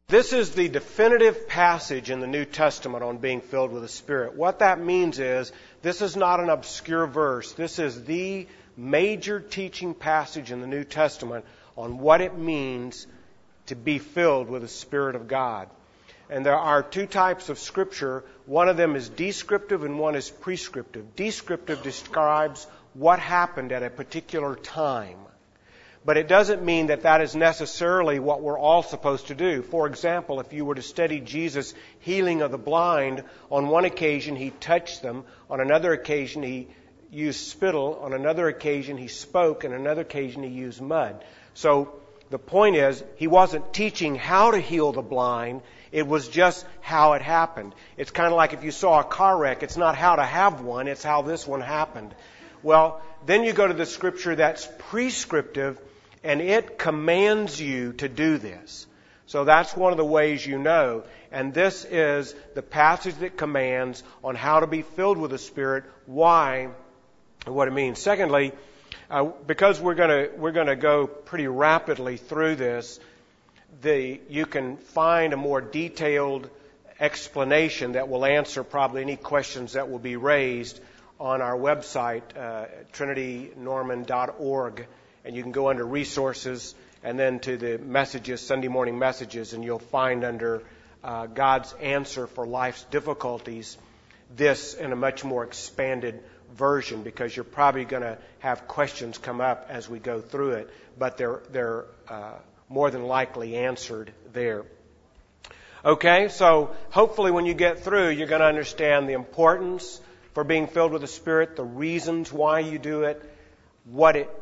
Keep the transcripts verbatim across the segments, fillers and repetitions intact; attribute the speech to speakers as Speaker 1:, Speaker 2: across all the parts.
Speaker 1: This is the definitive passage in the New Testament on being filled with the Spirit. What that means is, this is not an obscure verse. This is the major teaching passage in the New Testament on what it means to be filled with the Spirit of God. And there are two types of Scripture. One of them is descriptive and one is prescriptive. Descriptive describes what happened at a particular time. But it doesn't mean that that is necessarily what we're all supposed to do. For example, if you were to study Jesus' healing of the blind, on one occasion he touched them, on another occasion he used spittle, on another occasion he spoke, and on another occasion he used mud. So the point is, he wasn't teaching how to heal the blind, it was just how it happened. It's kind of like if you saw a car wreck, it's not how to have one, it's how this one happened. Well, then you go to the Scripture that's prescriptive, and it commands you to do this. So that's one of the ways you know. And this is the passage that commands on how to be filled with the Spirit, why, and what it means. Secondly, uh, because we're going to we're going to go pretty rapidly through this, the you can find a more detailed explanation that will answer probably any questions that will be raised on our website, uh, trinity norman dot org. And you can go under resources and then to the messages, Sunday morning messages, and you'll find under uh, God's answer for life's difficulties this in a much more expanded version, because you're probably going to have questions come up as we go through it, but they're they're uh, more than likely answered there. Okay, so hopefully when you get through, you're going to understand the importance for being filled with the Spirit, the reasons why you do it, what it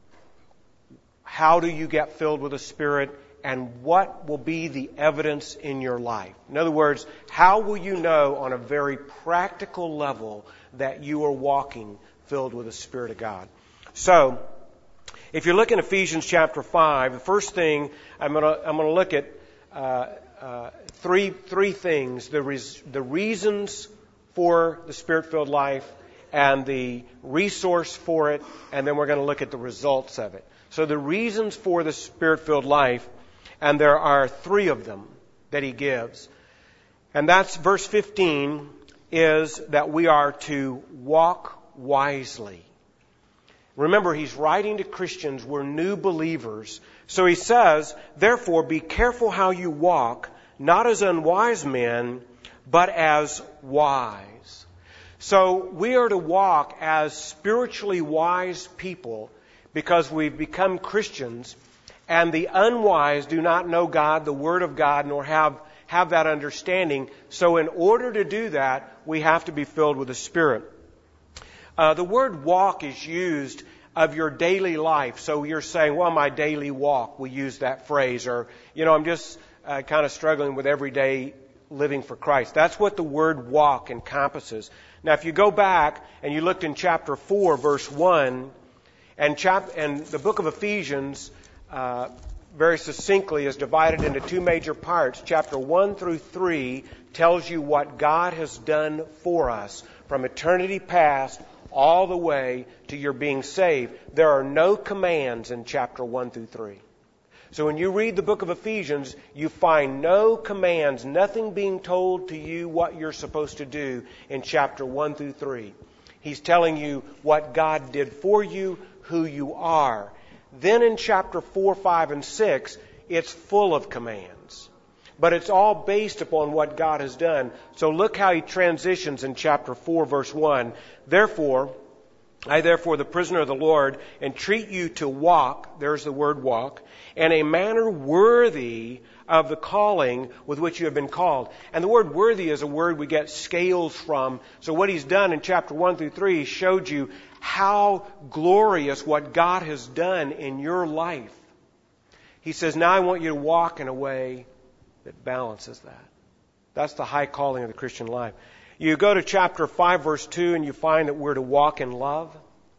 Speaker 1: how do you get filled with the Spirit, and what will be the evidence in your life? In other words, how will you know on a very practical level that you are walking filled with the Spirit of God? So, if you look in Ephesians chapter five, the first thing I'm going to I'm going to look at uh, uh, three three things: the res, the reasons for the Spirit-filled life, and the resource for it, and then we're going to look at the results of it. So the reasons for the Spirit-filled life, and there are three of them that he gives. And that's verse fifteen, is that we are to walk wisely. Remember, he's writing to Christians. We're new believers. So he says, therefore, be careful how you walk, not as unwise men, but as wise. So we are to walk as spiritually wise people, because we've become Christians, and the unwise do not know God, the Word of God, nor have, have that understanding. So in order to do that, we have to be filled with the Spirit. Uh, the word walk is used of your daily life. So you're saying, well, my daily walk, we use that phrase. Or, you know, I'm just uh, kind of struggling with everyday living for Christ. That's what the word walk encompasses. Now, if you go back and you looked in chapter four, verse one, And, chap- and the book of Ephesians, uh, very succinctly, is divided into two major parts. Chapter one through three tells you what God has done for us from eternity past all the way to your being saved. There are no commands in chapter one through three. So when you read the book of Ephesians, you find no commands, nothing being told to you what you're supposed to do in chapter one through three. He's telling you what God did for you, who you are. Then in chapter four, five, and six, it's full of commands. But it's all based upon what God has done. So look how he transitions in chapter four, verse one. Therefore, I therefore, the prisoner of the Lord, entreat you to walk, there's the word walk, in a manner worthy of the calling with which you have been called. And the word worthy is a word we get scales from. So what he's done in chapter one through three, he showed you how glorious what God has done in your life. He says, now I want you to walk in a way that balances that. That's the high calling of the Christian life. You go to chapter five, verse two, and you find that we're to walk in love.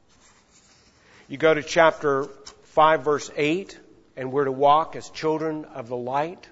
Speaker 1: You go to chapter five, verse eight, and we're to walk as children of the light.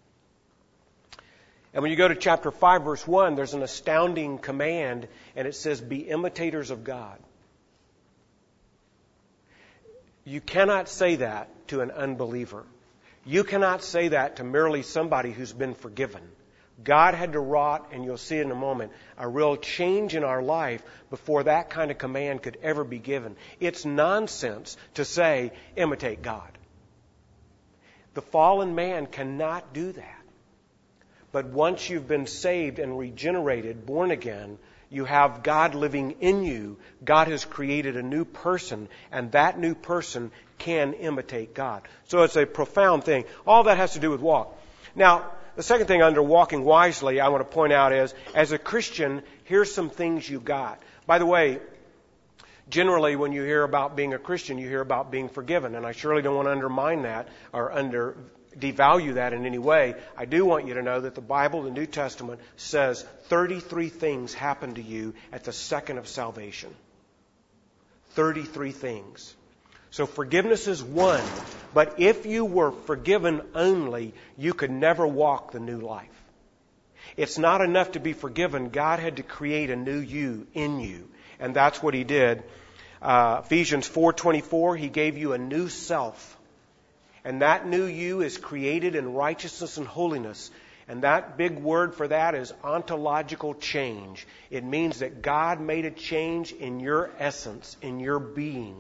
Speaker 1: And when you go to chapter five, verse one, there's an astounding command, and it says, be imitators of God. You cannot say that to an unbeliever. You cannot say that to merely somebody who's been forgiven. God had to wrought, and you'll see in a moment, a real change in our life before that kind of command could ever be given. It's nonsense to say, imitate God. The fallen man cannot do that. But once you've been saved and regenerated, born again, you have God living in you. God has created a new person, and that new person can imitate God. So it's a profound thing. All that has to do with walk. Now, the second thing under walking wisely I want to point out is, as a Christian, here's some things you got. By the way, generally when you hear about being a Christian, you hear about being forgiven. And I surely don't want to undermine that or under devalue that in any way. I do want you to know that the Bible, the New Testament, says thirty-three things happen to you at the second of salvation. thirty-three things. So forgiveness is one, but if you were forgiven only, you could never walk the new life. It's not enough to be forgiven. God had to create a new you in you, and that's what He did. Uh, Ephesians four twenty-four, He gave you a new self, and that new you is created in righteousness and holiness. And that big word for that is ontological change. It means that God made a change in your essence, in your being.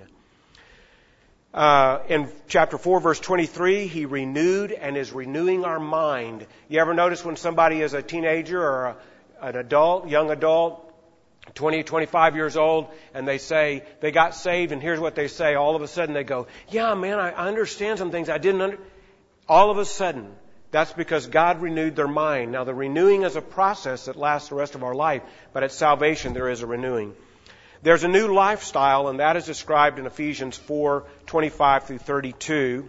Speaker 1: Uh, in chapter four, verse twenty-three, He renewed and is renewing our mind. You ever notice when somebody is a teenager or a, an adult, young adult, twenty, twenty-five years old, and they say they got saved, and here's what they say. All of a sudden they go, yeah, man, I understand some things I didn't understand. All of a sudden, that's because God renewed their mind. Now, the renewing is a process that lasts the rest of our life, but at salvation there is a renewing. There's a new lifestyle, and that is described in Ephesians four twenty-five through thirty-two.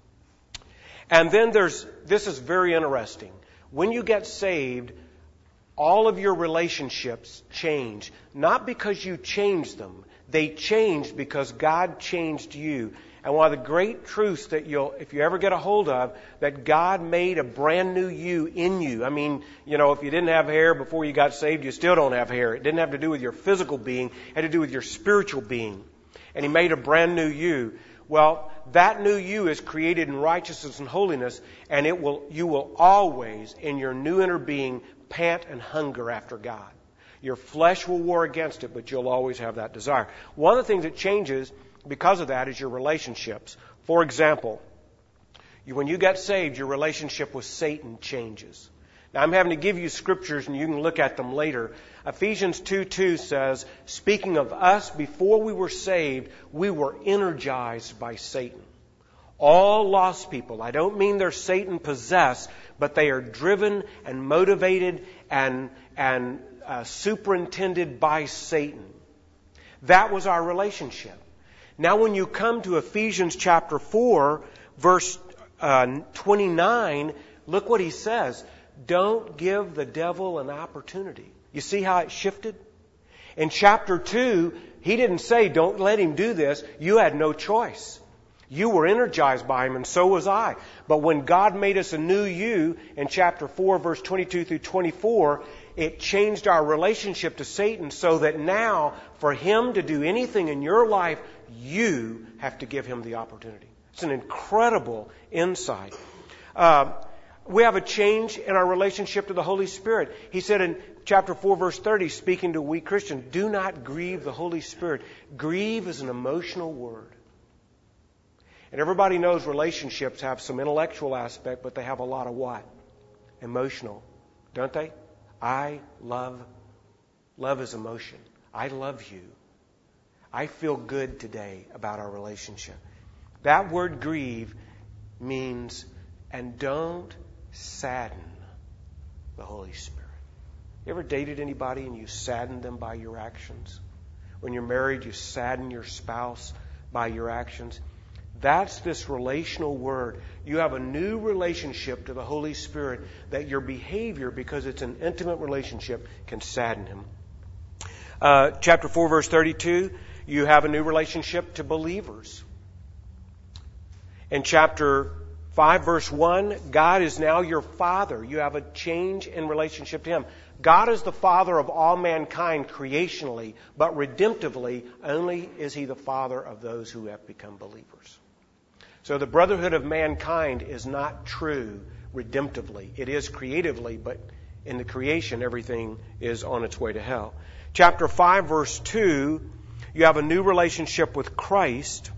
Speaker 1: And then there's, this is very interesting. When you get saved, all of your relationships change. Not because you changed them. They changed because God changed you. And one of the great truths that you'll, if you ever get a hold of, that God made a brand new you in you. I mean, you know, if you didn't have hair before you got saved, you still don't have hair. It didn't have to do with your physical being. It had to do with your spiritual being. And He made a brand new you. Well, that new you is created in righteousness and holiness, and it will, you will always, in your new inner being, pant and hunger after God. Your flesh will war against it, but you'll always have that desire. One of the things that changes because of that is your relationships. For example, you, when you get saved, your relationship with Satan changes. Now, I'm having to give you scriptures, and you can look at them later. Ephesians two two says, speaking of us, before we were saved, we were energized by Satan. All lost people, I don't mean they're Satan possessed, but they are driven and motivated and, and uh, superintended by Satan. That was our relationship. Now when you come to Ephesians chapter four, verse uh, twenty-nine, look what he says. Don't give the devil an opportunity. You see how it shifted? In chapter two, he didn't say, don't let him do this. You had no choice. You were energized by him, and so was I. But when God made us a new you, in chapter four, verse twenty-two through twenty-four, it changed our relationship to Satan so that now, for him to do anything in your life, you have to give him the opportunity. It's an incredible insight. Uh, we have a change in our relationship to the Holy Spirit. He said in chapter four, verse thirty, speaking to we Christians, do not grieve the Holy Spirit. Grieve is an emotional word. And everybody knows relationships have some intellectual aspect, but they have a lot of what? Emotional. Don't they? I love, love is emotion. I love you. I feel good today about our relationship. That word grieve means, and don't sadden the Holy Spirit. You ever dated anybody and you saddened them by your actions? When you're married, you sadden your spouse by your actions. That's this relational word. You have a new relationship to the Holy Spirit that your behavior, because it's an intimate relationship, can sadden Him. Uh, chapter four, verse thirty-two, you have a new relationship to believers. In chapter five, verse one, God is now your Father. You have a change in relationship to Him. God is the Father of all mankind creationally, but redemptively, only is He the Father of those who have become believers. So the brotherhood of mankind is not true redemptively. It is creatively, but in the creation, everything is on its way to hell. Chapter five, verse two, you have a new relationship with Christ.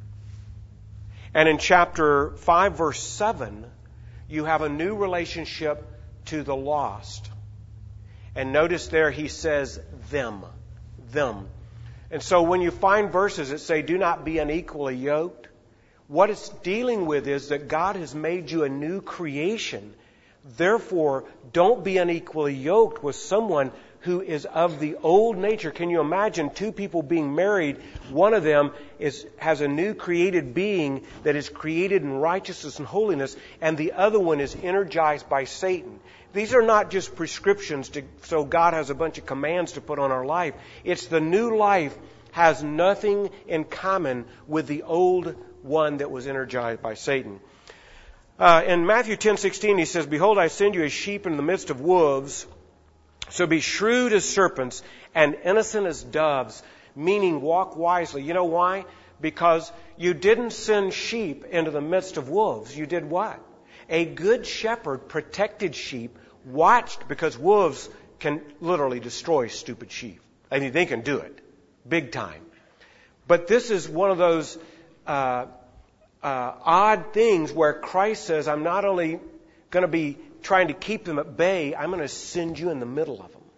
Speaker 1: And in chapter five, verse seven, you have a new relationship to the lost. And notice there he says them. Them. And so when you find verses that say, do not be unequally yoked, what it's dealing with is that God has made you a new creation. Therefore, don't be unequally yoked with someone who is of the old nature. Can you imagine two people being married? One of them is has a new created being that is created in righteousness and holiness, and the other one is energized by Satan. These are not just prescriptions to, so God has a bunch of commands to put on our life. It's the new life has nothing in common with the old one that was energized by Satan. Uh, in Matthew ten sixteen, he says, "Behold, I send you as sheep in the midst of wolves. So be shrewd as serpents and innocent as doves," meaning walk wisely. You know why? Because you didn't send sheep into the midst of wolves. You did what? A good shepherd protected sheep, watched, because wolves can literally destroy stupid sheep. I mean, they can do it. Big time. But this is one of those uh, uh, odd things where Christ says, I'm not only going to be trying to keep them at bay, I'm going to send you in the middle of them.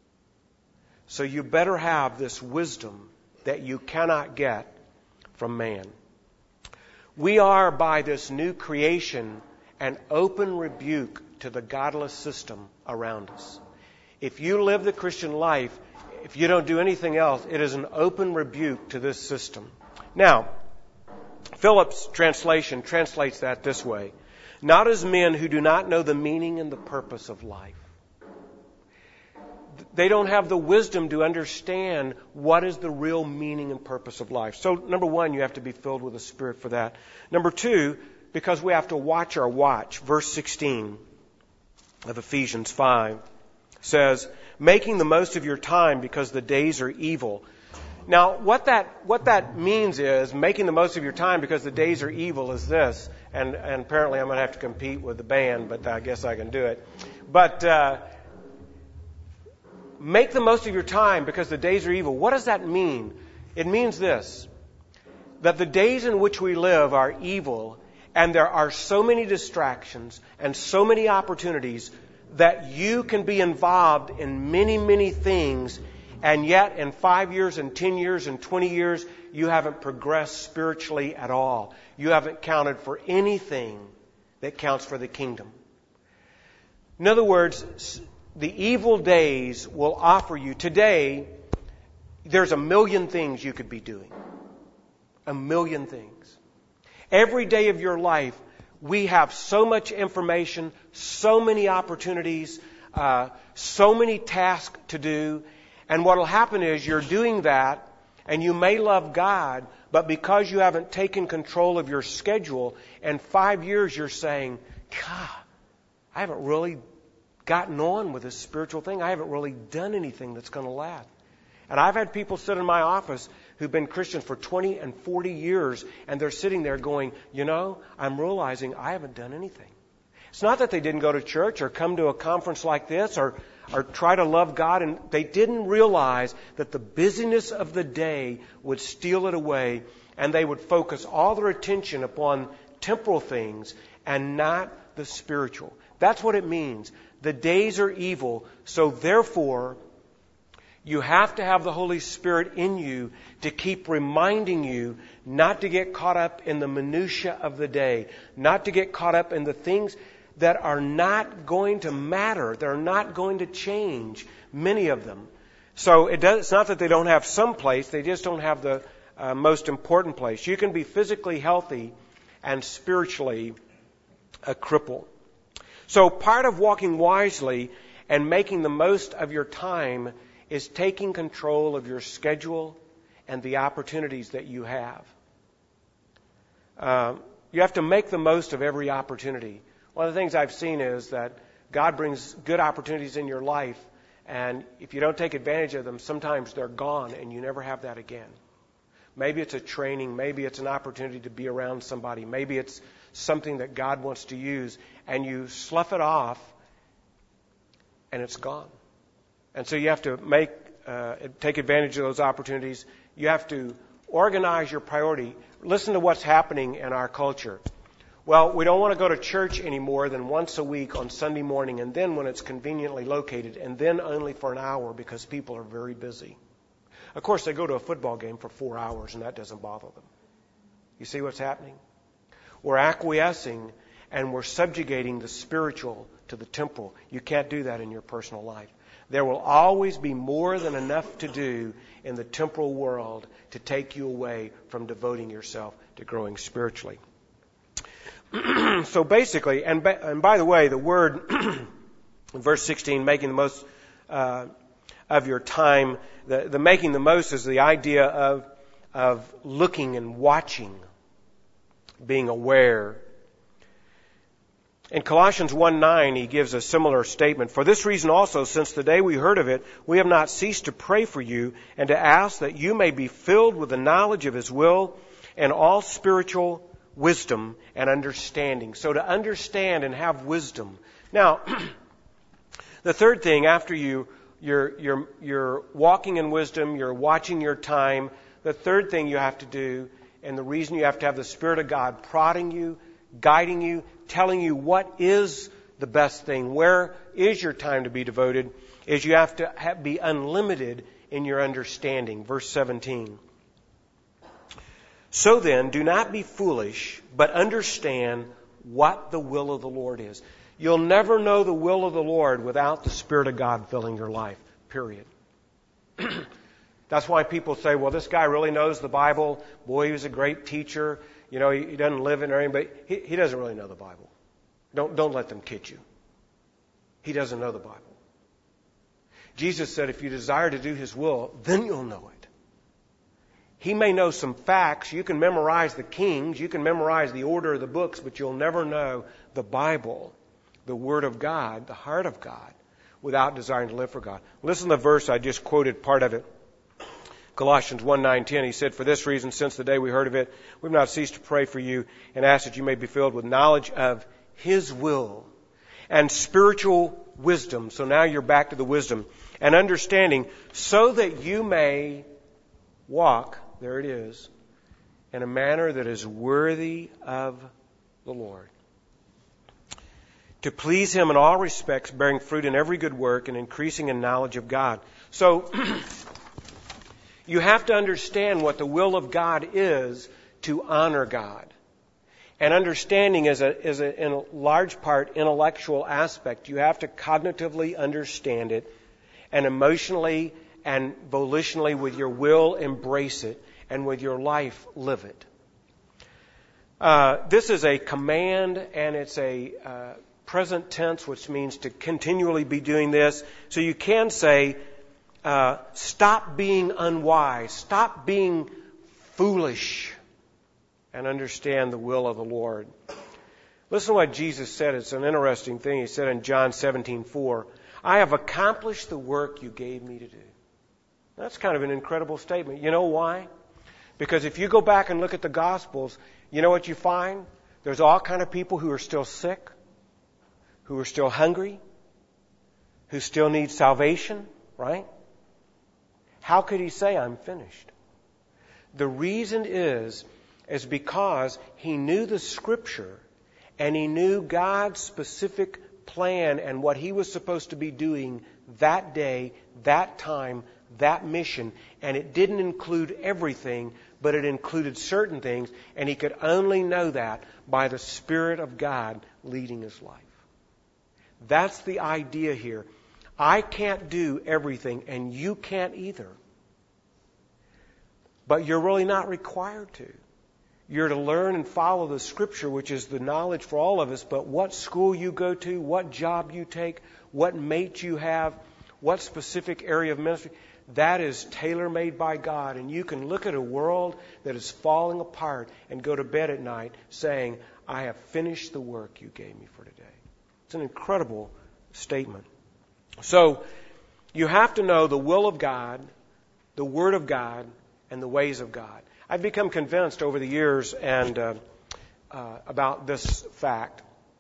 Speaker 1: So you better have this wisdom that you cannot get from man. We are, by this new creation, an open rebuke to the godless system around us. If you live the Christian life, if you don't do anything else, it is an open rebuke to this system. Now, Phillips' translation translates that this way: not as men who do not know the meaning and the purpose of life. They don't have the wisdom to understand what is the real meaning and purpose of life. So, number one, you have to be filled with the Spirit for that. Number two, because we have to watch our watch. Verse sixteen of Ephesians five says, making the most of your time because the days are evil. Now, what that what that means is, making the most of your time because the days are evil is this, and, and apparently I'm going to have to compete with the band, but I guess I can do it. But uh, make the most of your time because the days are evil. What does that mean? It means this, that the days in which we live are evil, and there are so many distractions and so many opportunities that you can be involved in many, many things, and yet in five years and ten years and twenty years, you haven't progressed spiritually at all. You haven't counted for anything that counts for the kingdom. In other words, the evil days will offer you. Today, there's a million things you could be doing. A million things. Every day of your life, we have so much information, so many opportunities, uh, so many tasks to do. And what will happen is you're doing that, and you may love God, but because you haven't taken control of your schedule, in five years you're saying, God, I haven't really gotten on with this spiritual thing. I haven't really done anything that's going to last. And I've had people sit in my office who've been Christians for twenty and forty years, and they're sitting there going, you know, I'm realizing I haven't done anything. It's not that they didn't go to church or come to a conference like this or, or try to love God, and they didn't realize that the busyness of the day would steal it away, and they would focus all their attention upon temporal things and not the spiritual. That's what it means. The days are evil, so therefore you have to have the Holy Spirit in you to keep reminding you not to get caught up in the minutia of the day, not to get caught up in the things that are not going to matter. They're not going to change, many of them. So it does, it's not that they don't have some place, they just don't have the uh, most important place. You can be physically healthy and spiritually a cripple. So part of walking wisely and making the most of your time is taking control of your schedule and the opportunities that you have. Uh, you have to make the most of every opportunity. One of the things I've seen is that God brings good opportunities in your life, and if you don't take advantage of them, sometimes they're gone and you never have that again. Maybe it's a training. Maybe it's an opportunity to be around somebody. Maybe it's something that God wants to use. And you slough it off, and it's gone. And so you have to make, uh, take advantage of those opportunities. You have to organize your priority. Listen to what's happening in our culture. Well, we don't want to go to church any more than once a week on Sunday morning, and then when it's conveniently located, and then only for an hour because people are very busy. Of course, they go to a football game for four hours, and that doesn't bother them. You see what's happening? We're acquiescing, and we're subjugating the spiritual to the temporal. You can't do that in your personal life. There will always be more than enough to do in the temporal world to take you away from devoting yourself to growing spiritually. So basically, and by, and by the way, the word in verse sixteen, making the most uh, of your time, the, the making the most is the idea of of looking and watching, being aware. In Colossians one nine, he gives a similar statement. For this reason also, since the day we heard of it, we have not ceased to pray for you and to ask that you may be filled with the knowledge of His will and all spiritual wisdom and understanding. So to understand and have wisdom. Now, the third thing, after you, you're, you're, you're walking in wisdom, you're watching your time, the third thing you have to do, and the reason you have to have the Spirit of God prodding you, guiding you, telling you what is the best thing, where is your time to be devoted, is you have to have, be unlimited in your understanding. Verse seventeen. So then, do not be foolish, but understand what the will of the Lord is. You'll never know the will of the Lord without the Spirit of God filling your life, period. That's why people say, well, this guy really knows the Bible. Boy, he was a great teacher. You know, he, he doesn't live in or anything, but he, he doesn't really know the Bible. Don't, don't let them kid you. He doesn't know the Bible. Jesus said, if you desire to do His will, then you'll know it. He may know some facts. You can memorize the Kings. You can memorize the order of the books, but you'll never know the Bible, the Word of God, the heart of God, without desiring to live for God. Listen to the verse I just quoted, part of it. Colossians one nine ten, he said, for this reason, since the day we heard of it, we've not ceased to pray for you and ask that you may be filled with knowledge of His will and spiritual wisdom. So now you're back to the wisdom and understanding, so that you may walk, there it is, in a manner that is worthy of the Lord, to please Him in all respects, bearing fruit in every good work and increasing in knowledge of God. So you have to understand what the will of God is to honor God. And understanding is a, is a, in a large part, intellectual aspect. You have to cognitively understand it and emotionally and volitionally with your will embrace it and with your life live it. Uh, this is a command, and it's a uh, present tense, which means to continually be doing this. So you can say, uh, stop being unwise, stop being foolish, and understand the will of the Lord. Listen to what Jesus said. It's an interesting thing. He said in John seventeen four, I have accomplished the work you gave me to do. That's kind of an incredible statement. You know why? Because if you go back and look at the Gospels, you know what you find? There's all kind of people who are still sick, who are still hungry, who still need salvation, right? How could He say, I'm finished? The reason is, is because He knew the Scripture and He knew God's specific plan and what He was supposed to be doing that day, that time, that mission, and it didn't include everything, but it included certain things, and He could only know that by the Spirit of God leading His life. That's the idea here. I can't do everything, and you can't either. But you're really not required to. You're to learn and follow the Scripture, which is the knowledge for all of us, but what school you go to, what job you take, what mate you have, what specific area of ministry, that is tailor-made by God. And you can look at a world that is falling apart and go to bed at night saying, I have finished the work you gave me for today. It's an incredible statement. So, you have to know the will of God, the Word of God, and the ways of God. I've become convinced over the years and uh, uh, about this fact,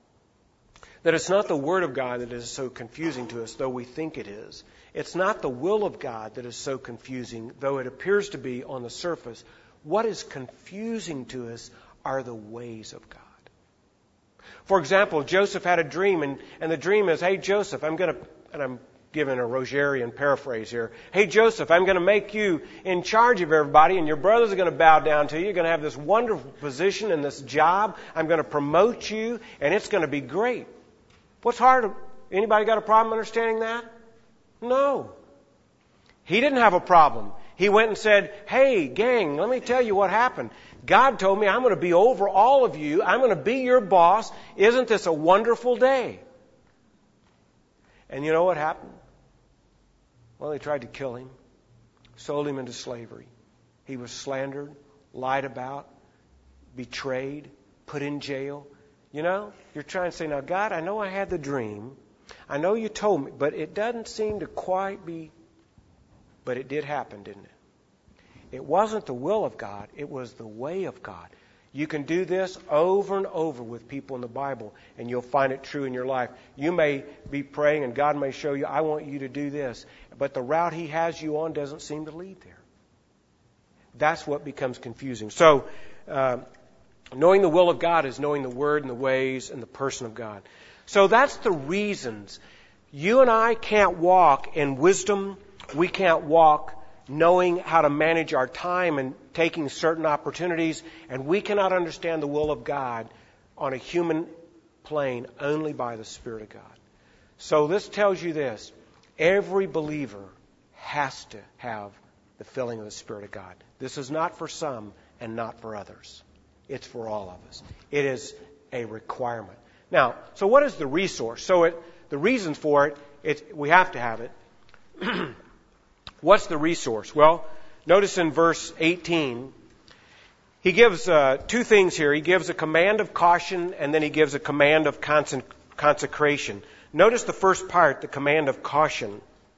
Speaker 1: that it's not the Word of God that is so confusing to us, though we think it is. It's not the will of God that is so confusing, though it appears to be on the surface. What is confusing to us are the ways of God. For example, Joseph had a dream, and, and the dream is, hey, Joseph, I'm going to, and I'm giving a Rogerian paraphrase here. Hey, Joseph, I'm going to make you in charge of everybody, and your brothers are going to bow down to you. You're going to have this wonderful position and this job. I'm going to promote you, and it's going to be great. What's hard? Anybody got a problem understanding that? No. He didn't have a problem. He went and said, hey, gang, let me tell you what happened. God told me I'm going to be over all of you. I'm going to be your boss. Isn't this a wonderful day? And you know what happened? Well, they tried to kill him, sold him into slavery. He was slandered, lied about, betrayed, put in jail. You know, you're trying to say, now, God, I know I had the dream. I know you told me, but it doesn't seem to quite be. But it did happen, didn't it? It wasn't the will of God. It was the way of God. You can do this over and over with people in the Bible, and you'll find it true in your life. You may be praying, and God may show you, I want you to do this. But the route He has you on doesn't seem to lead there. That's what becomes confusing. So, uh, knowing the will of God is knowing the Word and the ways and the person of God. So that's the reasons. You and I can't walk in wisdom. We can't walk knowing how to manage our time and taking certain opportunities, and we cannot understand the will of God on a human plane only by the Spirit of God. So this tells you this. Every believer has to have the filling of the Spirit of God. This is not for some and not for others. It's for all of us. It is a requirement. Now, so what is the resource? So it, the reasons for it, it, we have to have it. What's the resource? Well, notice in verse eighteen, he gives uh, two things here. He gives a command of caution, and then he gives a command of consecration. Notice the first part, the command of caution.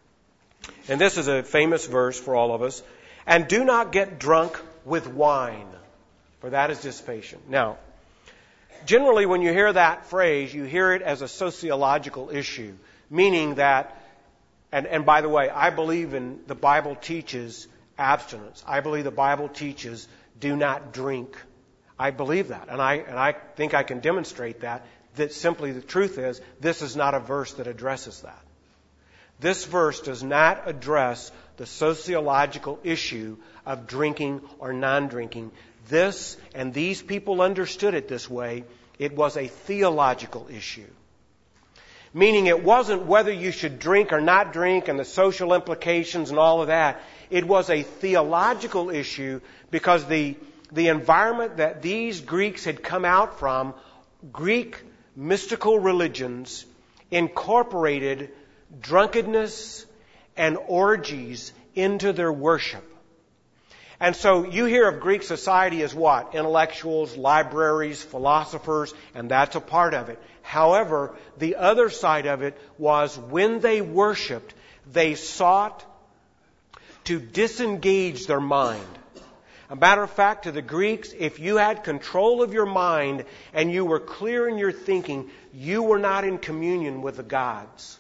Speaker 1: And this is a famous verse for all of us. And do not get drunk with wine, for that is dissipation. Now, generally when you hear that phrase, you hear it as a sociological issue, meaning that And, and by the way, I believe in the Bible teaches abstinence. I believe the Bible teaches do not drink. I believe that. And I, and I think I can demonstrate that, that simply the truth is this is not a verse that addresses that. This verse does not address the sociological issue of drinking or non-drinking. This, and these people understood it this way, it was a theological issue. Meaning it wasn't whether you should drink or not drink and the social implications and all of that. It was a theological issue because the, the environment that these Greeks had come out from, Greek mystical religions, incorporated drunkenness and orgies into their worship. And so you hear of Greek society as what? Intellectuals, libraries, philosophers, and that's a part of it. However, the other side of it was when they worshipped, they sought to disengage their mind. A matter of fact, to the Greeks, if you had control of your mind and you were clear in your thinking, you were not in communion with the gods.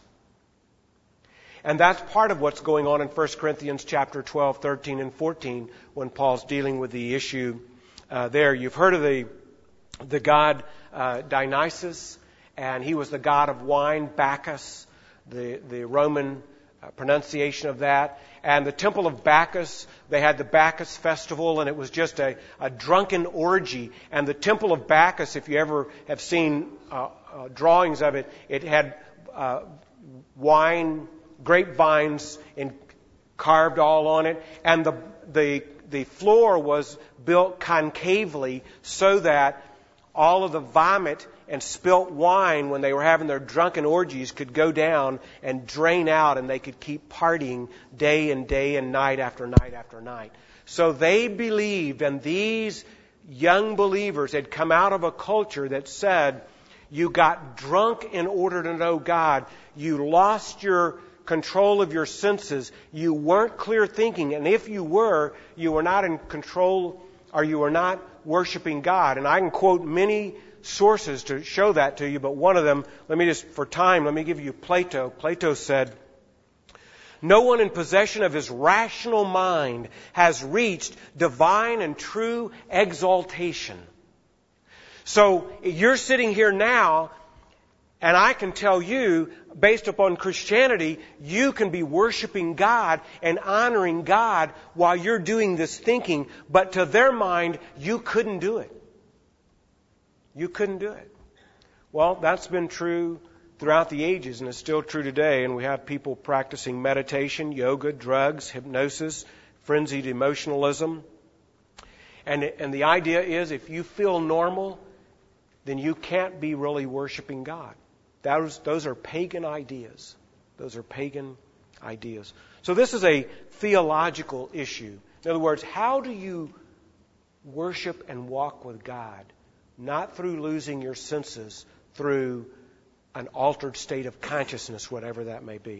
Speaker 1: And that's part of what's going on in First Corinthians chapter twelve, thirteen, and fourteen when Paul's dealing with the issue uh, there. You've heard of the the god uh, Dionysus, and he was the god of wine, Bacchus, the, the Roman uh, pronunciation of that. And the temple of Bacchus, they had the Bacchus festival, and it was just a, a drunken orgy. And the temple of Bacchus, if you ever have seen uh, uh, drawings of it, it had uh, wine, grapevines and carved all on it, and the the the floor was built concavely so that all of the vomit and spilt wine when they were having their drunken orgies could go down and drain out, and they could keep partying day and day and night after night after night. So they believed, and these young believers had come out of a culture that said, you got drunk in order to know God. You lost your control of your senses. You weren't clear thinking, and if you were, you were not in control or you are not worshiping God. And I can quote many sources to show that to you, but one of them, let me just, for time, let me give you Plato. Plato said, "No one in possession of his rational mind has reached divine and true exaltation." So you're sitting here now, and I can tell you, based upon Christianity, you can be worshiping God and honoring God while you're doing this thinking, but to their mind, you couldn't do it. You couldn't do it. Well, that's been true throughout the ages, and it's still true today. And we have people practicing meditation, yoga, drugs, hypnosis, frenzied emotionalism. And, and the idea is if you feel normal, then you can't be really worshiping God. Those, those are pagan ideas. Those are pagan ideas. So this is a theological issue. In other words, how do you worship and walk with God? Not through losing your senses, through an altered state of consciousness, whatever that may be.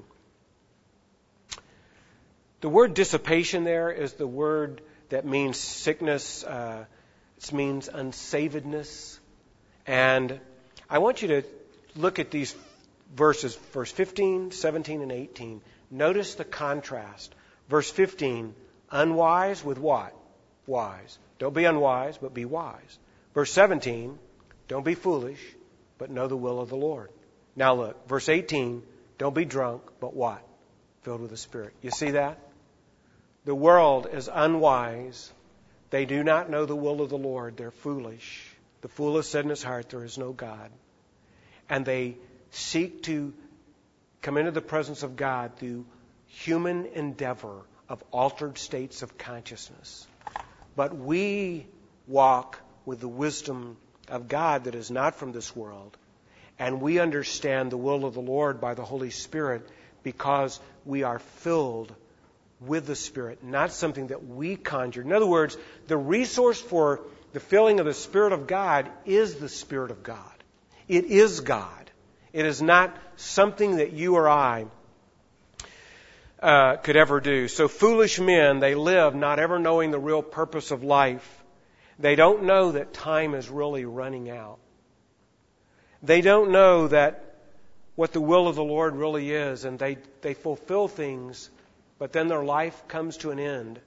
Speaker 1: The word dissipation there is the word that means sickness. Uh, it means unsavedness. And I want you to look at these verses, verse fifteen, seventeen, and eighteen. Notice the contrast. Verse fifteen, unwise with what? Wise. Don't be unwise, but be wise. Verse seventeen, don't be foolish, but know the will of the Lord. Now look, verse eighteen, don't be drunk, but what? Filled with the Spirit. You see that? The world is unwise. They do not know the will of the Lord. They're foolish. The fool has said in his heart, there is no God. And they seek to come into the presence of God through human endeavor of altered states of consciousness. But we walk with the wisdom of God that is not from this world. And we understand the will of the Lord by the Holy Spirit because we are filled with the Spirit, not something that we conjured. In other words, the resource for the filling of the Spirit of God is the Spirit of God. It is God. It is not something that you or I uh, could ever do. So foolish men, they live not ever knowing the real purpose of life. They don't know that time is really running out. They don't know that what the will of the Lord really is, and they, they fulfill things, but then their life comes to an end,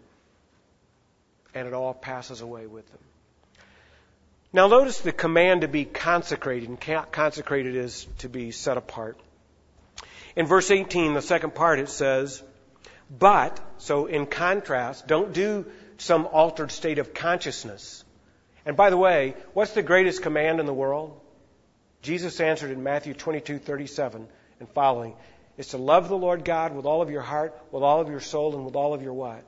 Speaker 1: and it all passes away with them. Now notice the command to be consecrated, and consecrated is to be set apart. In verse eighteen, the second part, it says, but, so in contrast, don't do some altered state of consciousness. And by the way, what's the greatest command in the world? Jesus answered in Matthew twenty-two thirty-seven and following. It's to love the Lord God with all of your heart, with all of your soul, and with all of your what?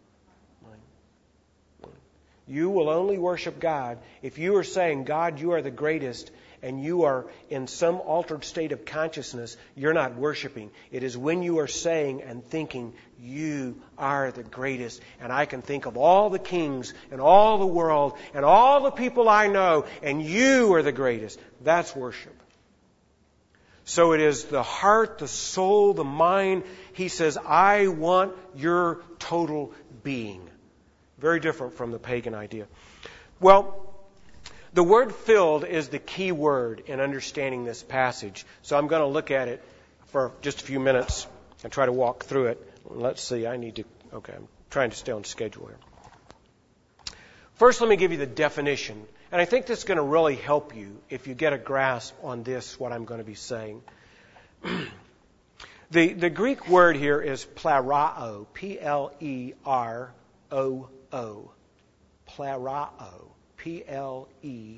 Speaker 1: Mind. You will only worship God if you are saying, God, you are the greatest, and you are in some altered state of consciousness, you're not worshiping. It is when you are saying and thinking, you are the greatest, and I can think of all the kings and all the world and all the people I know, and you are the greatest. That's worship. So it is the heart, the soul, the mind. He says, I want your total being. Very different from the pagan idea. Well, the word filled is the key word in understanding this passage. So I'm going to look at it for just a few minutes and try to walk through it. Let's see, I need to, okay, I'm trying to stay on schedule here. First, let me give you the definition. And I think this is going to really help you if you get a grasp on this, what I'm going to be saying. the, the Greek word here is plerao, P L E R O O. Plerao. P L E,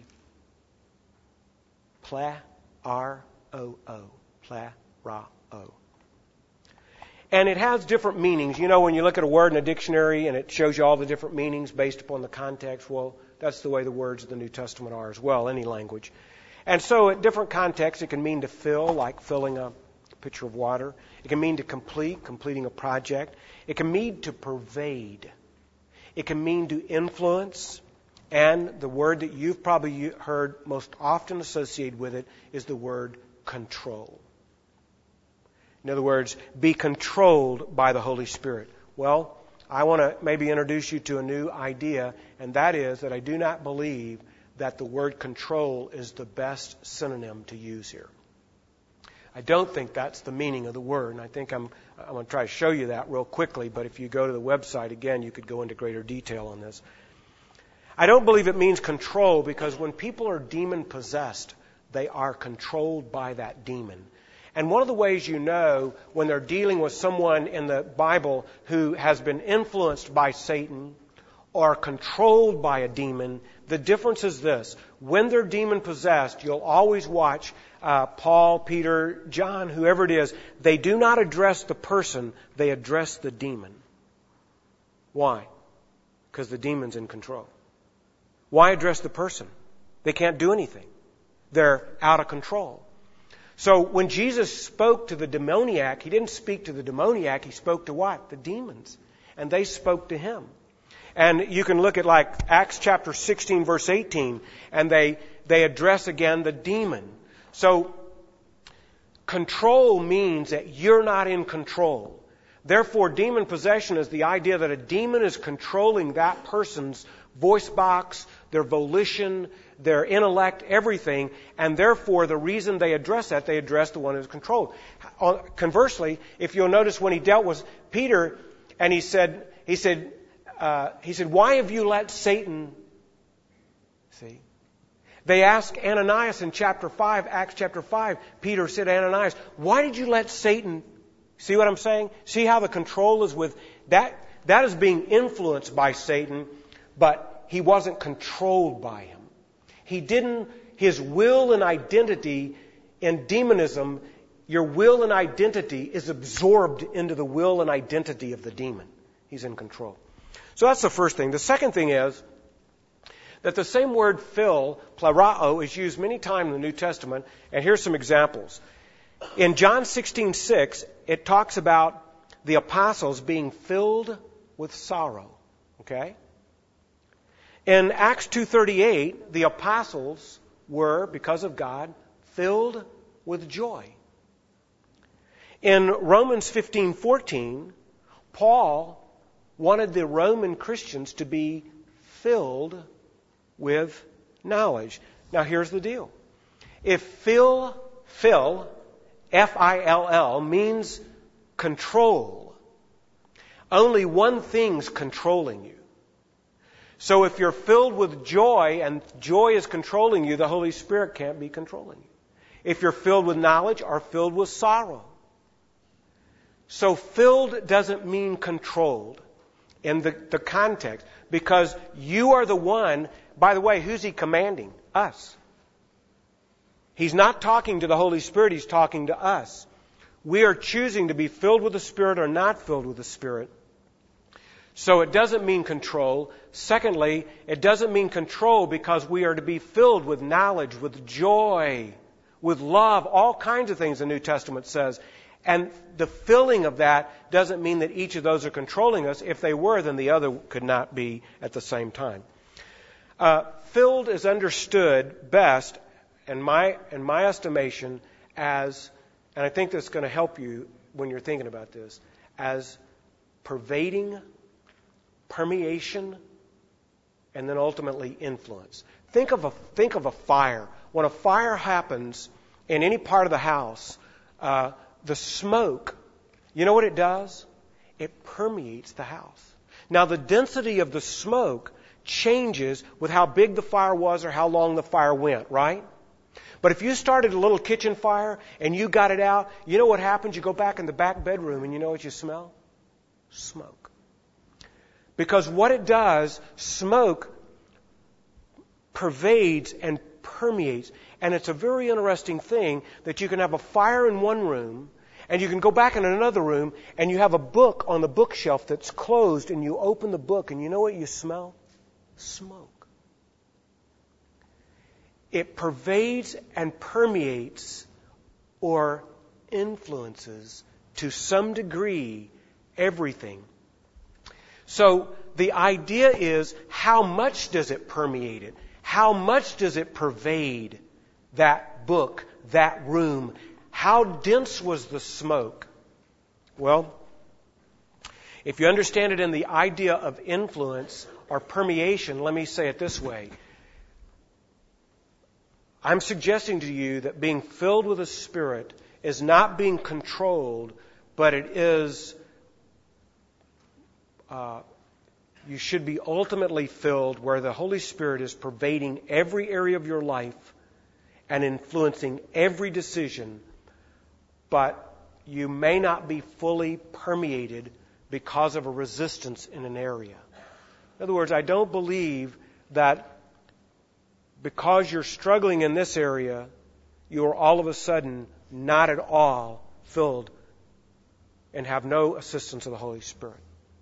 Speaker 1: ple, R O O, plerao. And it has different meanings. You know, when you look at a word in a dictionary and it shows you all the different meanings based upon the context, well, that's the way the words of the New Testament are as well, any language. And so at different contexts, it can mean to fill, like filling a pitcher of water. It can mean to complete, completing a project. It can mean to pervade. It can mean to influence. And the word that you've probably heard most often associated with it is the word control. In other words, be controlled by the Holy Spirit. Well, I want to maybe introduce you to a new idea, and that is that I do not believe that the word control is the best synonym to use here. I don't think that's the meaning of the word, and I think I'm, I'm going to try to show you that real quickly, but if you go to the website, again, you could go into greater detail on this. I don't believe it means control, because when people are demon-possessed, they are controlled by that demon. And one of the ways you know when they're dealing with someone in the Bible who has been influenced by Satan or controlled by a demon, the difference is this. When they're demon-possessed, you'll always watch uh, Paul, Peter, John, whoever it is. They do not address the person, they address the demon. Why? Because the demon's in control. Why address the person? They can't do anything. They're out of control. So when Jesus spoke to the demoniac, He didn't speak to the demoniac, He spoke to what? The demons. And they spoke to Him. And you can look at like Acts chapter sixteen verse eighteen, and they, they address again the demon. So control means that you're not in control. Therefore, demon possession is the idea that a demon is controlling that person's voice box, their volition, their intellect, everything, and therefore the reason they address that, they address the one who's controlled. Conversely, if you'll notice when He dealt with Peter, and he said, he said, uh, he said, why have you let Satan? See, they asked Ananias in chapter five, Acts chapter five. Peter said, Ananias, why did you let Satan? See what I'm saying? See how the control is with that? That is being influenced by Satan, but he wasn't controlled by him. He didn't, his will and identity in demonism, your will and identity is absorbed into the will and identity of the demon. He's in control. So that's the first thing. The second thing is that the same word fill, plerao, is used many times in the New Testament. And here's some examples. In John sixteen six, it talks about the apostles being filled with sorrow. Okay? In Acts two thirty-eight, the apostles were, because of God, filled with joy. In Romans fifteen fourteen, Paul wanted the Roman Christians to be filled with knowledge. Now here's the deal. If fill, fill, F I L L, means control, only one thing's controlling you. So if you're filled with joy and joy is controlling you, the Holy Spirit can't be controlling you. If you're filled with knowledge or filled with sorrow. So filled doesn't mean controlled in the, the context, because you are the one. By the way, who's He commanding? Us. He's not talking to the Holy Spirit, He's talking to us. We are choosing to be filled with the Spirit or not filled with the Spirit. So it doesn't mean control. Secondly, it doesn't mean control because we are to be filled with knowledge, with joy, with love, all kinds of things the New Testament says. And the filling of that doesn't mean that each of those are controlling us. If they were, then the other could not be at the same time. Uh, filled is understood best, in my, in my estimation, as, and I think that's going to help you when you're thinking about this, as pervading, permeation, and then ultimately influence. Think of a think of a fire. When a fire happens in any part of the house, uh, the smoke, you know what it does? It permeates the house. Now the density of the smoke changes with how big the fire was or how long the fire went, right? But if you started a little kitchen fire and you got it out, you know what happens? You go back in the back bedroom and you know what you smell? Smoke. Because what it does, smoke pervades and permeates. And it's a very interesting thing that you can have a fire in one room and you can go back in another room and you have a book on the bookshelf that's closed and you open the book and you know what you smell? Smoke. It pervades and permeates or influences to some degree everything. So the idea is, how much does it permeate it? How much does it pervade that book, that room? How dense was the smoke? Well, If you understand it in the idea of influence or permeation, let me say it this way. I'm suggesting to you that being filled with the Spirit is not being controlled, but it is, uh, you should be ultimately filled where the Holy Spirit is pervading every area of your life and influencing every decision, but you may not be fully permeated because of a resistance in an area. In other words, I don't believe that because you're struggling in this area, you are all of a sudden not at all filled and have no assistance of the Holy Spirit.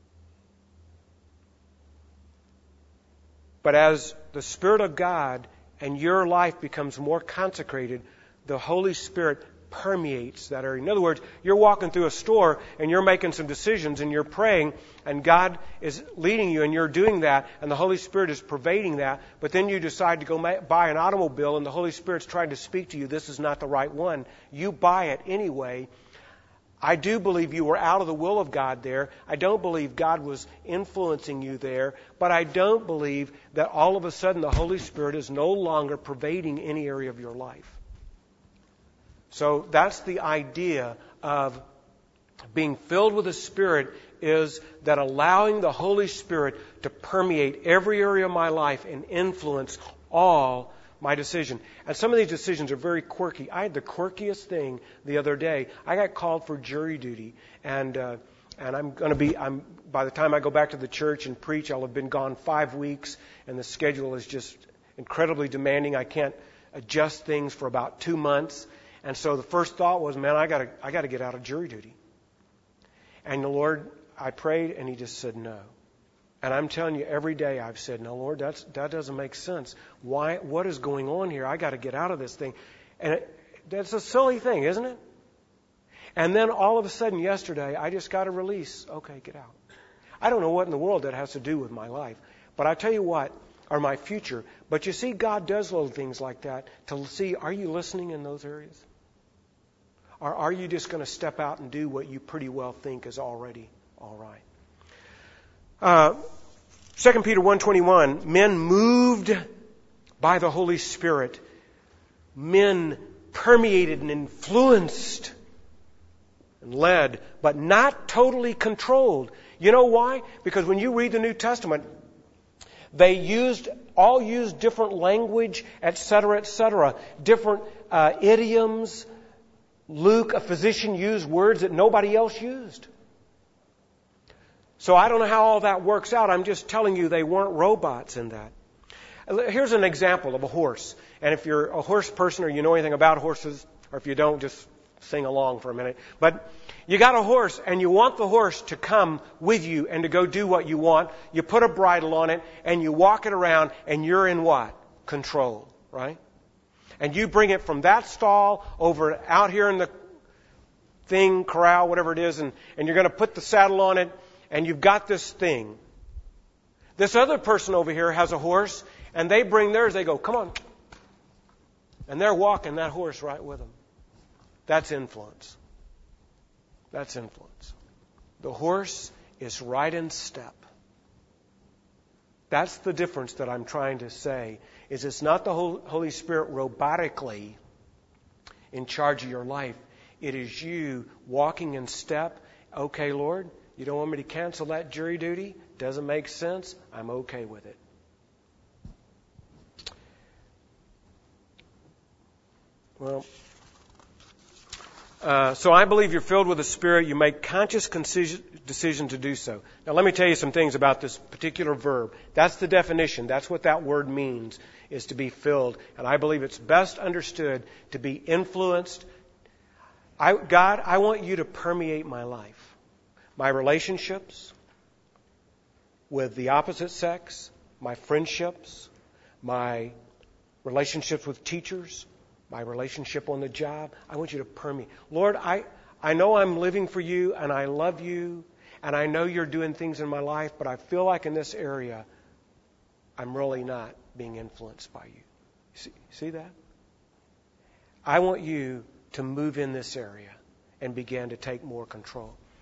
Speaker 1: But as the Spirit of God and your life becomes more consecrated, the Holy Spirit permeates that area. In other words, you're walking through a store and you're making some decisions and you're praying and God is leading you and you're doing that and the Holy Spirit is pervading that, but then you decide to go buy an automobile and the Holy Spirit's trying to speak to you, this is not the right one. You buy it anyway. I do believe you were out of the will of God there. I don't believe God was influencing you there, but I don't believe that all of a sudden the Holy Spirit is no longer pervading any area of your life. So that's the idea of being filled with the Spirit, is that allowing the Holy Spirit to permeate every area of my life and influence all my decision. And some of these decisions are very quirky. I had the quirkiest thing the other day. I got called for jury duty, and uh, and I'm going to be. I'm by the time I go back to the church and preach, I'll have been gone five weeks, and the schedule is just incredibly demanding. I can't adjust things for about two months. And so the first thought was, man, I got to I got to get out of jury duty. And the Lord, I prayed, and He just said no. And I'm telling you, every day I've said, no, Lord, that's, that doesn't make sense. Why? What is going on here? I got to get out of this thing. And it, that's a silly thing, isn't it? And then all of a sudden yesterday, I just got a release. Okay, get out. I don't know what in the world that has to do with my life. But I tell you what, or my future. But you see, God does little things like that to see, are you listening in those areas? Or are you just going to step out and do what you pretty well think is already all right? Uh, Second Peter one twenty-one, men moved by the Holy Spirit, men permeated and influenced and led, but not totally controlled. You know why? Because when you read the New Testament, they used all used different language, et cetera, et cetera, different uh, idioms. Luke, a physician, used words that nobody else used. So I don't know how all that works out. I'm just telling you they weren't robots in that. Here's an example of a horse. And if you're a horse person or you know anything about horses, or if you don't, just sing along for a minute. But you got a horse and you want the horse to come with you and to go do what you want. You put a bridle on it and you walk it around and you're in what? Control, right? And you bring it from that stall over out here in the thing, corral, whatever it is, and, and you're going to put the saddle on it, and you've got this thing. This other person over here has a horse, and they bring theirs, they go, come on. And they're walking that horse right with them. That's influence. That's influence. The horse is right in step. That's the difference that I'm trying to say, is it's not the Holy Spirit robotically in charge of your life. It is you walking in step. Okay, Lord, you don't want me to cancel that jury duty? Doesn't make sense? I'm okay with it. Well, uh, so I believe you're filled with the Spirit. You make conscious decision, decision to do so. Now, let me tell you some things about this particular verb. That's the definition. That's what that word means, is to be filled. And I believe it's best understood to be influenced. I, God, I want you to permeate my life, my relationships with the opposite sex, my friendships, my relationships with teachers, my relationship on the job. I want you to permeate. Lord, I, I know I'm living for you and I love you and I know you're doing things in my life, but I feel like in this area I'm really not being influenced by you. See, see that? I want you to move in this area and begin to take more control.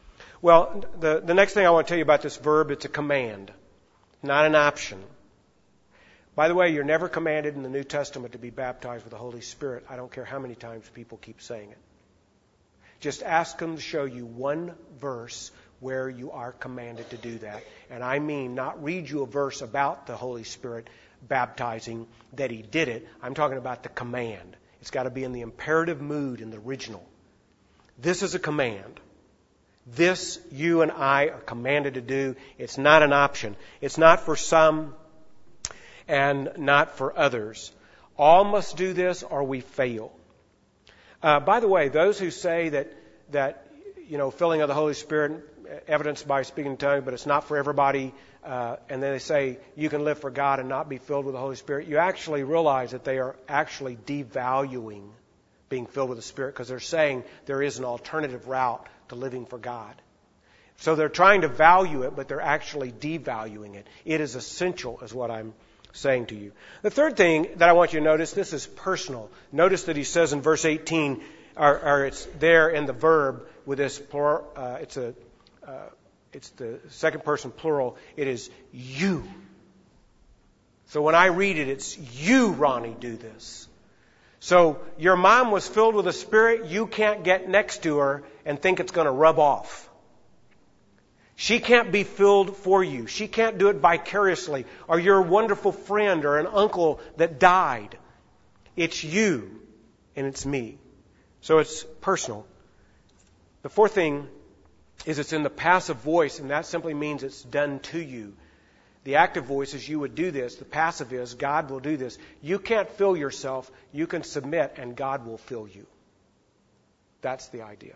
Speaker 1: Well, the, the next thing I want to tell you about this verb, it's a command, not an option. By the way, you're never commanded in the New Testament to be baptized with the Holy Spirit. I don't care how many times people keep saying it. Just ask them to show you one verse where you are commanded to do that. And I mean not read you a verse about the Holy Spirit baptizing that He did it. I'm talking about the command. It's got to be in the imperative mood in the original. This is a command. This you and I are commanded to do. It's not an option. It's not for some and not for others. All must do this or we fail. Uh, by the way, those who say that, that you know, filling of the Holy Spirit, evidenced by speaking in tongues, but it's not for everybody, uh, and then they say you can live for God and not be filled with the Holy Spirit, you actually realize that they are actually devaluing being filled with the Spirit, because they're saying there is an alternative route to living for God. So they're trying to value it, but they're actually devaluing it. It is essential, is what I'm saying to you. The third thing that I want you to notice, this is personal. Notice that he says in verse eighteen, or, or it's there in the verb with this plural, uh, it's a, uh, it's the second person plural. It is you. So when I read it, it's you, Ronnie, do this. So your mom was filled with the Spirit. You can't get next to her and think it's going to rub off. She can't be filled for you. She can't do it vicariously. Or your wonderful friend or an uncle that died. It's you and it's me. So it's personal. The fourth thing is it's in the passive voice, and that simply means it's done to you. The active voice is you would do this. The passive is God will do this. You can't fill yourself. You can submit and God will fill you. That's the idea.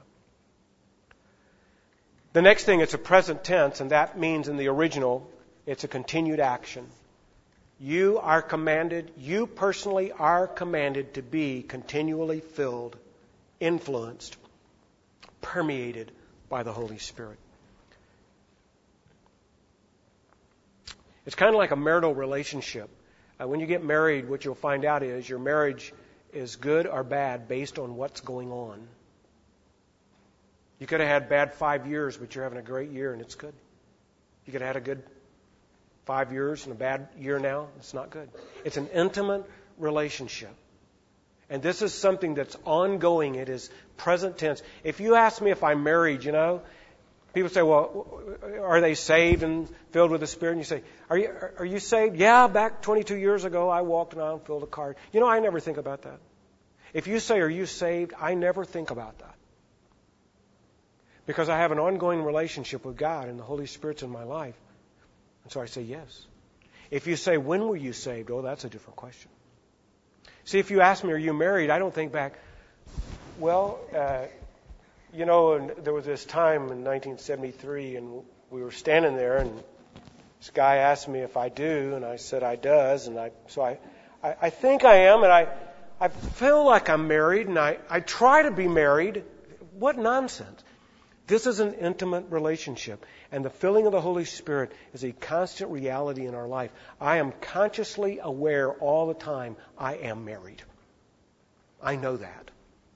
Speaker 1: The next thing, it's a present tense, and that means in the original, it's a continued action. You are commanded, you personally are commanded to be continually filled, influenced, permeated by the Holy Spirit. It's kind of like a marital relationship. Uh, when you get married, what you'll find out is your marriage is good or bad based on what's going on. You could have had bad five years, but you're having a great year and it's good. You could have had a good five years and a bad year now. It's not good. It's an intimate relationship. And this is something that's ongoing. It is present tense. If you ask me if I'm married, you know, people say, well, are they saved and filled with the Spirit? And you say, are you, are you saved? Yeah, back twenty-two years ago, I walked around and filled a card. You know, I never think about that. If you say, are you saved? I never think about that. Because I have an ongoing relationship with God and the Holy Spirit's in my life. And so I say yes. If you say, when were you saved? Oh, that's a different question. See, if you ask me, are you married? I don't think back, well, uh, you know, and there was this time in nineteen seventy-three, and we were standing there, and this guy asked me if I do, and I said I does, and I so I, I, I think I am, and I, I feel like I'm married, and I, I try to be married. What nonsense. This is an intimate relationship, and the filling of the Holy Spirit is a constant reality in our life. I am consciously aware all the time I am married. I know that.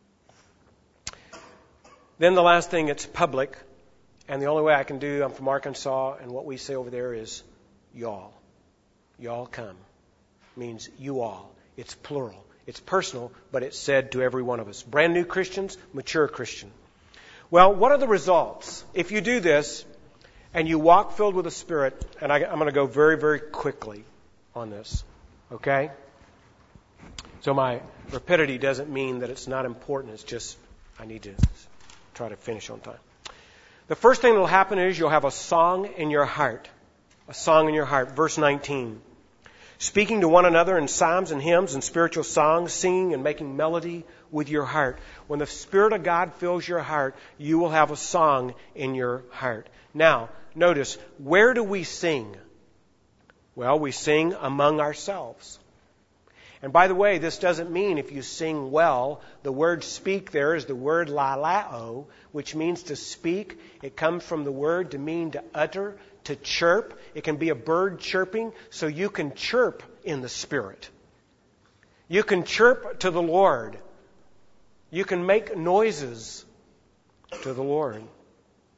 Speaker 1: Then the last thing, it's public, and the only way I can do, I'm from Arkansas, and what we say over there is y'all. Y'all come. Means you all. It's plural. It's personal, but it's said to every one of us. Brand new Christians, mature Christian. Well, what are the results? If you do this and you walk filled with the Spirit, and I, I'm going to go very, very quickly on this, okay? So my rapidity doesn't mean that it's not important. It's just I need to try to finish on time. The first thing that will happen is you'll have a song in your heart. A song in your heart. Verse nineteen. Speaking to one another in psalms and hymns and spiritual songs, singing and making melody with your heart. When the Spirit of God fills your heart, you will have a song in your heart. Now, notice, where do we sing? Well, we sing among ourselves. And by the way, this doesn't mean if you sing well. The word speak there is the word lalao, which means to speak. It comes from the word to mean to utter, to chirp. It can be a bird chirping, so you can chirp in the Spirit. You can chirp to the Lord. You can make noises to the Lord.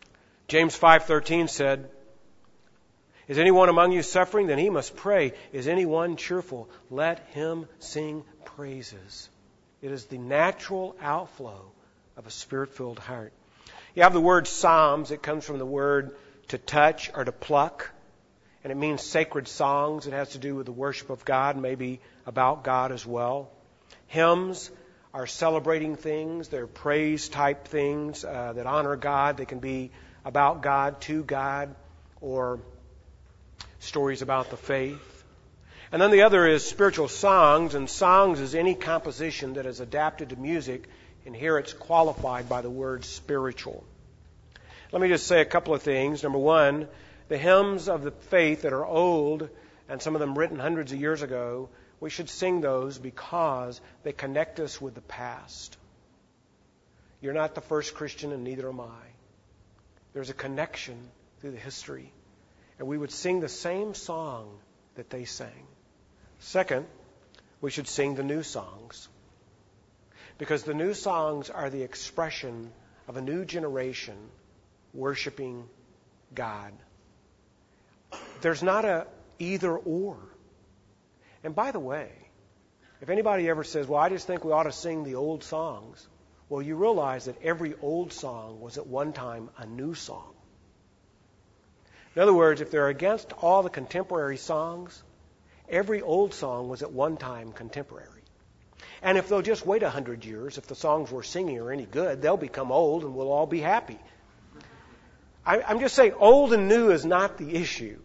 Speaker 1: James five thirteen said, "Is anyone among you suffering? Then he must pray. Is anyone cheerful? Let him sing praises." It is the natural outflow of a Spirit-filled heart. You have the word psalms. It comes from the word to touch or to pluck. And it means sacred songs. It has to do with the worship of God, maybe about God as well. Hymns are celebrating things. They're praise-type things uh, that honor God. They can be about God, to God, or stories about the faith. And then the other is spiritual songs. And songs is any composition that is adapted to music. And here it's qualified by the word spiritual. Let me just say a couple of things. Number one, the hymns of the faith that are old, and some of them written hundreds of years ago, we should sing those because they connect us with the past. You're not the first Christian, and neither am I. There's a connection through the history. And we would sing the same song that they sang. Second, we should sing the new songs. Because the new songs are the expression of a new generation worshiping God. There's not a either or. And by the way, if anybody ever says, well, I just think we ought to sing the old songs, well, you realize that every old song was at one time a new song. In other words, if they're against all the contemporary songs, every old song was at one time contemporary. And if they'll just wait a hundred years, if the songs we're singing are any good, they'll become old and we'll all be happy. I, I'm just saying, old and new is not the issue.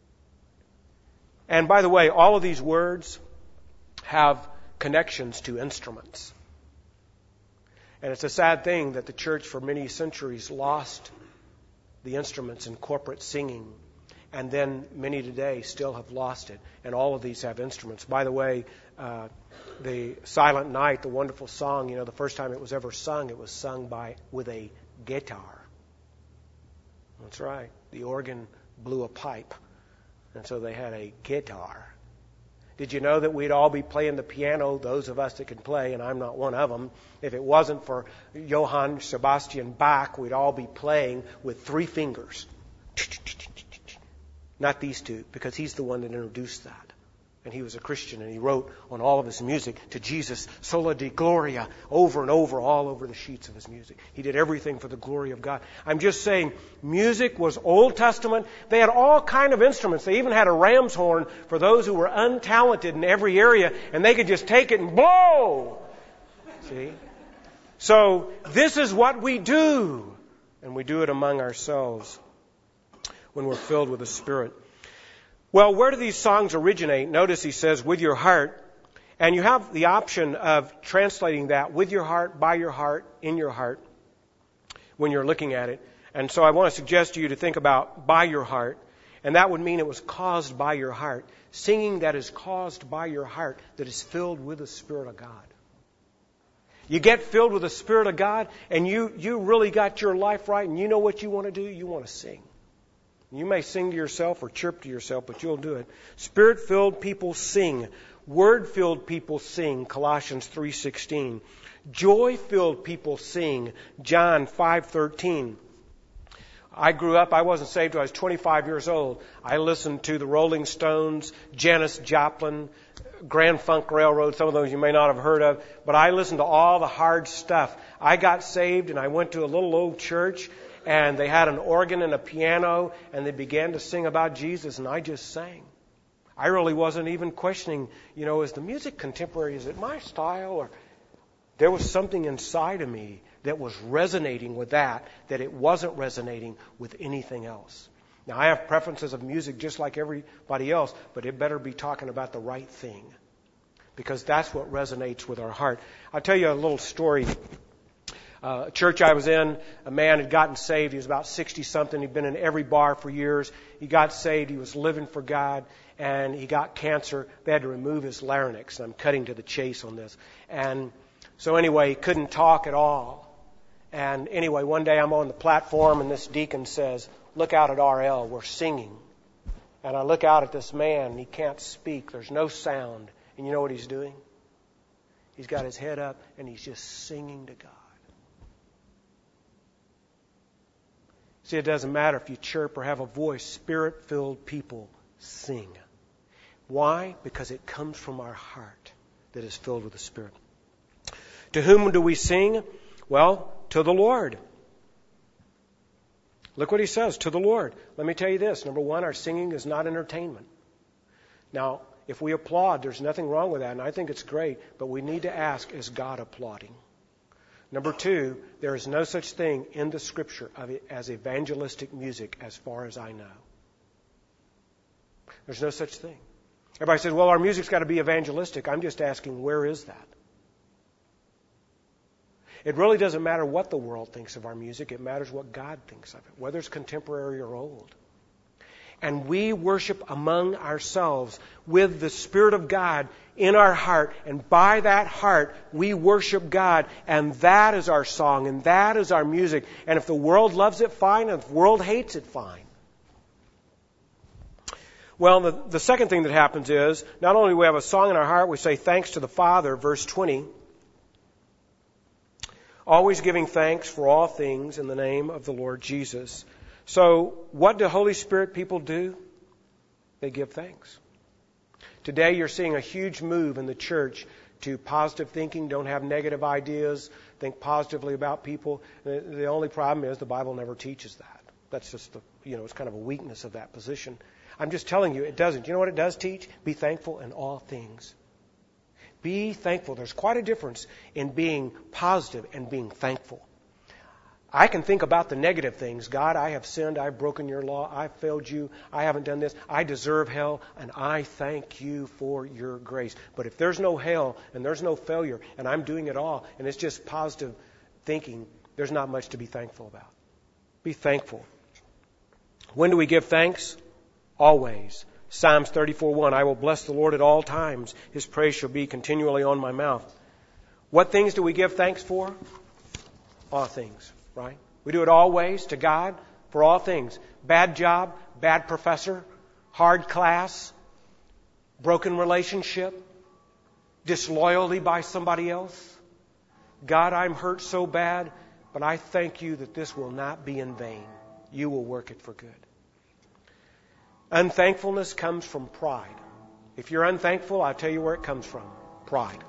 Speaker 1: And by the way, all of these words have connections to instruments. And it's a sad thing that the church for many centuries lost the instruments in corporate singing. And then many today still have lost it. And all of these have instruments. By the way, uh, the Silent Night, the wonderful song, you know, the first time it was ever sung, it was sung by with a guitar. That's right. The organ blew a pipe. And so they had a guitar. Did you know that we'd all be playing the piano, those of us that can play, and I'm not one of them. If it wasn't for Johann Sebastian Bach, we'd all be playing with three fingers. Not these two, because he's the one that introduced that. And he was a Christian, and he wrote on all of his music to Jesus, Sola Deo Gloria, over and over, all over the sheets of his music. He did everything for the glory of God. I'm just saying, music was Old Testament. They had all kind of instruments. They even had a ram's horn for those who were untalented in every area, and they could just take it and blow. See? So, this is what we do. And we do it among ourselves when we're filled with the Spirit. Well, where do these songs originate? Notice he says, with your heart. And you have the option of translating that with your heart, by your heart, in your heart, when you're looking at it. And so I want to suggest to you to think about by your heart. And that would mean it was caused by your heart. Singing that is caused by your heart, that is filled with the Spirit of God. You get filled with the Spirit of God, and you, you really got your life right, and you know what you want to do? You want to sing. You may sing to yourself or chirp to yourself, but you'll do it. Spirit-filled people sing. Word-filled people sing. Colossians three sixteen. Joy-filled people sing. John five thirteen. I grew up, I wasn't saved until I was twenty-five years old. I listened to the Rolling Stones, Janis Joplin, Grand Funk Railroad, some of those you may not have heard of, but I listened to all the hard stuff. I got saved and I went to a little old church, and they had an organ and a piano, and they began to sing about Jesus, and I just sang. I really wasn't even questioning, you know, is the music contemporary? Is it my style? Or there was something inside of me that was resonating with that, that it wasn't resonating with anything else. Now, I have preferences of music just like everybody else, but it better be talking about the right thing, because that's what resonates with our heart. I'll tell you a little story. Uh, a church I was in, a man had gotten saved. He was about sixty-something. He'd been in every bar for years. He got saved. He was living for God, and he got cancer. They had to remove his larynx. I'm cutting to the chase on this. And so anyway, he couldn't talk at all. And anyway, one day I'm on the platform, and this deacon says, look out at R L. We're singing. And I look out at this man, and he can't speak. There's no sound. And you know what he's doing? He's got his head up, and he's just singing to God. See, it doesn't matter if you chirp or have a voice. Spirit-filled people sing. Why? Because it comes from our heart that is filled with the Spirit. To whom do we sing? Well, to the Lord. Look what he says, to the Lord. Let me tell you this. Number one, our singing is not entertainment. Now, if we applaud, there's nothing wrong with that, and I think it's great, but we need to ask, is God applauding? Number two, there is no such thing in the Scripture as evangelistic music as far as I know. There's no such thing. Everybody says, well, our music's got to be evangelistic. I'm just asking, where is that? It really doesn't matter what the world thinks of our music. It matters what God thinks of it, whether it's contemporary or old. And we worship among ourselves with the Spirit of God in our heart. And by that heart, we worship God. And that is our song. And that is our music. And if the world loves it, fine. And if the world hates it, fine. Well, the, the second thing that happens is, not only do we have a song in our heart, we say thanks to the Father, verse twenty. Always giving thanks for all things in the name of the Lord Jesus. So, what do Holy Spirit people do? They give thanks. Today you're seeing a huge move in the church to positive thinking. Don't have negative ideas. Think positively about people. The, the only problem is the Bible never teaches that. That's just the, you know, it's kind of a weakness of that position. I'm just telling you, it doesn't. You know what it does teach? Be thankful in all things. Be thankful. There's quite a difference in being positive and being thankful. I can think about the negative things. God, I have sinned. I've broken your law. I've failed you. I haven't done this. I deserve hell. And I thank you for your grace. But if there's no hell and there's no failure and I'm doing it all and it's just positive thinking, there's not much to be thankful about. Be thankful. When do we give thanks? Always. Psalms thirty-four one, I will bless the Lord at all times. His praise shall be continually on my mouth. What things do we give thanks for? All things, right? We do it always to God for all things. Bad job, bad professor, hard class, broken relationship, disloyalty by somebody else. God, I'm hurt so bad, but I thank you that this will not be in vain. You will work it for good. Unthankfulness comes from pride. If you're unthankful, I'll tell you where it comes from. Pride.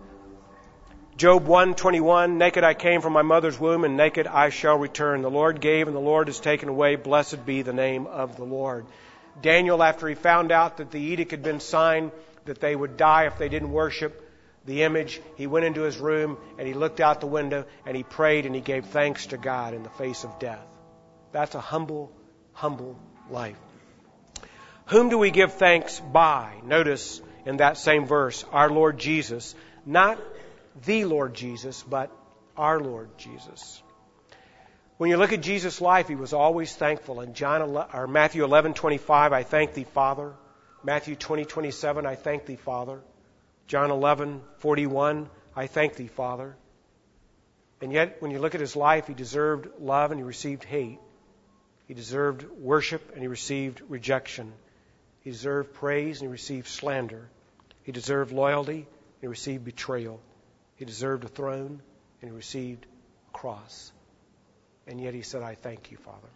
Speaker 1: Job one twenty-one, naked I came from my mother's womb, and naked I shall return. The Lord gave, and the Lord has taken away. Blessed be the name of the Lord. Daniel, after he found out that the edict had been signed, that they would die if they didn't worship the image, he went into his room, and he looked out the window, and he prayed, and he gave thanks to God in the face of death. That's a humble, humble life. Whom do we give thanks by? Notice in that same verse, our Lord Jesus. Not the Lord Jesus, but our Lord Jesus. When you look at Jesus' life, he was always thankful. In John or Matthew eleven twenty-five, I thank thee, Father. Matthew twenty twenty-seven, I thank thee, Father. John eleven forty-one, I thank thee, Father. And yet, when you look at his life, he deserved love and he received hate. He deserved worship and he received rejection. He deserved praise and he received slander. He deserved loyalty and he received betrayal. He deserved a throne and he received a cross. And yet he said, I thank you, Father.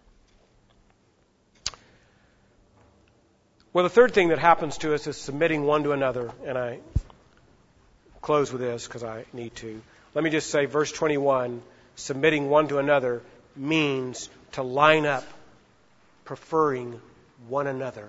Speaker 1: Well, the third thing that happens to us is submitting one to another. And I close with this because I need to. Let me just say, verse twenty-one, submitting one to another means to line up, preferring one another.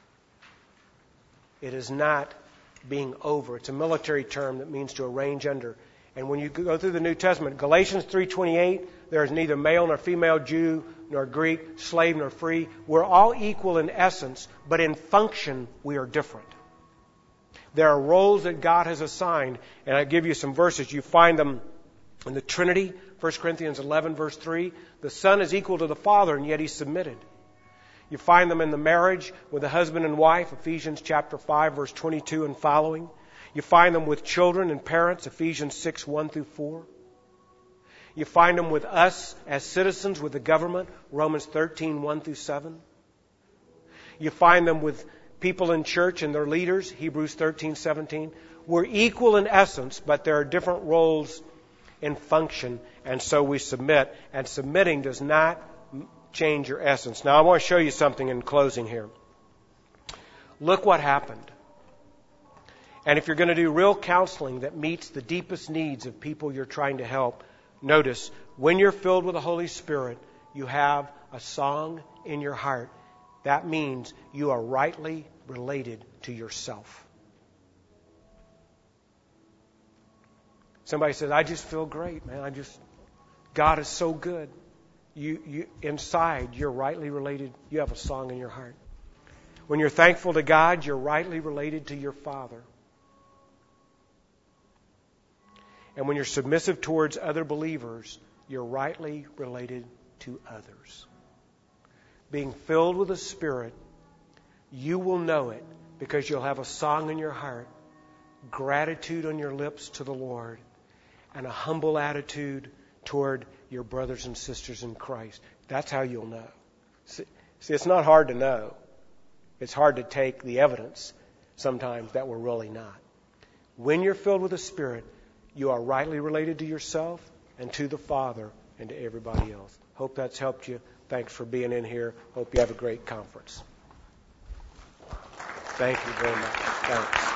Speaker 1: It is not being over. It's a military term that means to arrange under. And when you go through the New Testament, Galatians three twenty-eight, there is neither male nor female, Jew nor Greek, slave nor free. We're all equal in essence, but in function we are different. There are roles that God has assigned, and I give you some verses. You find them in the Trinity, First Corinthians eleven, verse three. The Son is equal to the Father, and yet He's submitted. You find them in the marriage with the husband and wife, Ephesians chapter five, verse twenty-two and following. You find them with children and parents, Ephesians six, one through four. You find them with us as citizens with the government, Romans thirteen, one through seven. You find them with people in church and their leaders, Hebrews thirteen, seventeen. We're equal in essence, but there are different roles in function, and so we submit. And submitting does not change your essence. Now, I want to show you something in closing here. Look what happened. And if you're going to do real counseling that meets the deepest needs of people you're trying to help, notice, when you're filled with the Holy Spirit, you have a song in your heart. That means you are rightly related to yourself. Somebody says, I just feel great, man. I just, God is so good. You, you, inside, you're rightly related. You have a song in your heart. When you're thankful to God, you're rightly related to your Father. And when you're submissive towards other believers, you're rightly related to others. Being filled with the Spirit, you will know it because you'll have a song in your heart, gratitude on your lips to the Lord, and a humble attitude toward your brothers and sisters in Christ. That's how you'll know. See, see, it's not hard to know. It's hard to take the evidence sometimes that we're really not. When you're filled with the Spirit, you are rightly related to yourself and to the Father and to everybody else. Hope that's helped you. Thanks for being in here. Hope you have a great conference. Thank you very much. Thanks.